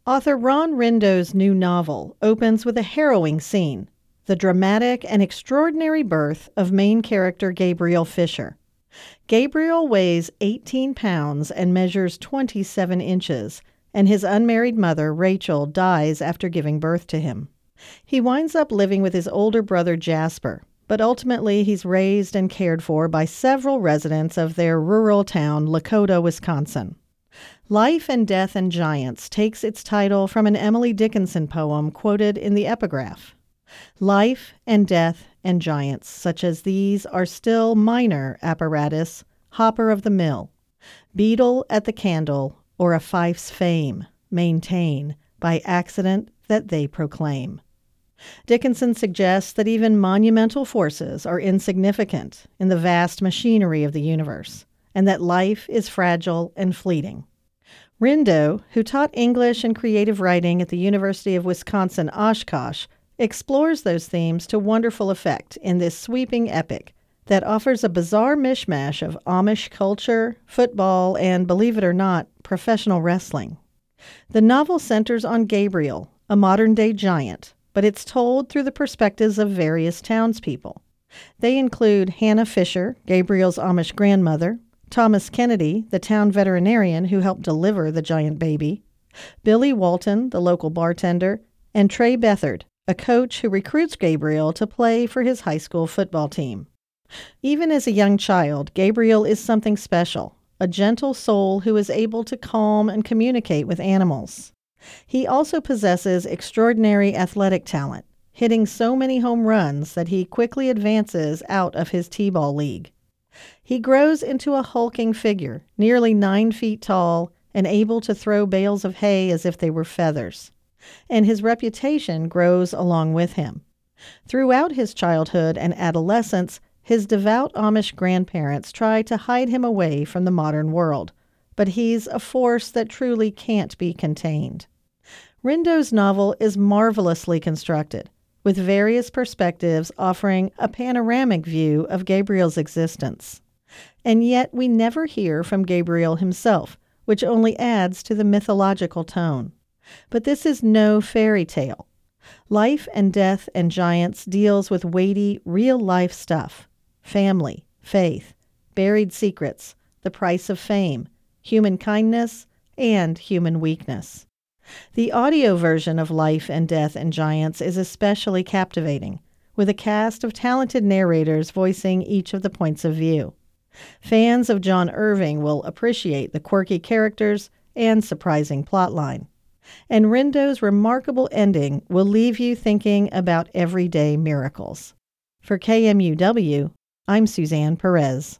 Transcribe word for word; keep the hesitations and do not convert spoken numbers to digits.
Author Ron Rindo's new novel opens with a harrowing scene, the dramatic and extraordinary birth of main character Gabriel Fisher. Gabriel weighs eighteen pounds and measures twenty-seven inches, and his unmarried mother, Rachel, dies after giving birth to him. He winds up living with his older brother, Jasper, but ultimately he's raised and cared for by several residents of their rural town, Lakota, Wisconsin. Life and Death and Giants takes its title from an Emily Dickinson poem quoted in the epigraph. Life and death and giants such as these are still minor apparatus, hopper of the mill, beetle at the candle, or a fife's fame, maintain, by accident that they proclaim. Dickinson suggests that even monumental forces are insignificant in the vast machinery of the universe, and that life is fragile and fleeting. Rindo, who taught English and creative writing at the University of Wisconsin-Oshkosh, explores those themes to wonderful effect in this sweeping epic that offers a bizarre mishmash of Amish culture, football, and, believe it or not, professional wrestling. The novel centers on Gabriel, a modern-day giant, but it's told through the perspectives of various townspeople. They include Hannah Fisher, Gabriel's Amish grandmother, Thomas Kennedy, the town veterinarian who helped deliver the giant baby, Billy Walton, the local bartender, and Trey Bethard, a coach who recruits Gabriel to play for his high school football team. Even as a young child, Gabriel is something special, a gentle soul who is able to calm and communicate with animals. He also possesses extraordinary athletic talent, hitting so many home runs that he quickly advances out of his T-ball league. He grows into a hulking figure, nearly nine feet tall and able to throw bales of hay as if they were feathers. And his reputation grows along with him. Throughout his childhood and adolescence, his devout Amish grandparents try to hide him away from the modern world, but he's a force that truly can't be contained. Rindo's novel is marvelously constructed, with various perspectives offering a panoramic view of Gabriel's existence. And yet we never hear from Gabriel himself, which only adds to the mythological tone. But this is no fairy tale. Life and Death and Giants deals with weighty, real-life stuff. Family, faith, buried secrets, the price of fame, human kindness, and human weakness. The audio version of Life and Death and Giants is especially captivating, with a cast of talented narrators voicing each of the points of view. Fans of John Irving will appreciate the quirky characters and surprising plotline. And Rindo's remarkable ending will leave you thinking about everyday miracles. For K M U W, I'm Suzanne Perez.